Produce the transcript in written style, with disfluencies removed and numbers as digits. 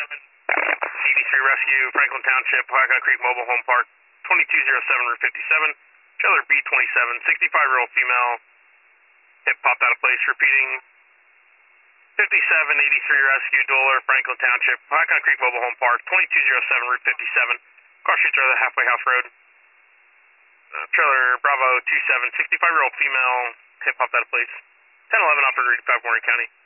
83 Rescue, Franklin Township, Blackhawk Creek Mobile Home Park, 2207 Route 57, trailer B27, 65-year-old female, hip popped out of place, repeating, 5783 Rescue, Dueler, Franklin Township, Blackhawk Creek Mobile Home Park, 2207 Route 57, cross street trailer, Halfway House Road, trailer Bravo 27, 65-year-old female, hip popped out of place, 1011 Operator 85, Warren County.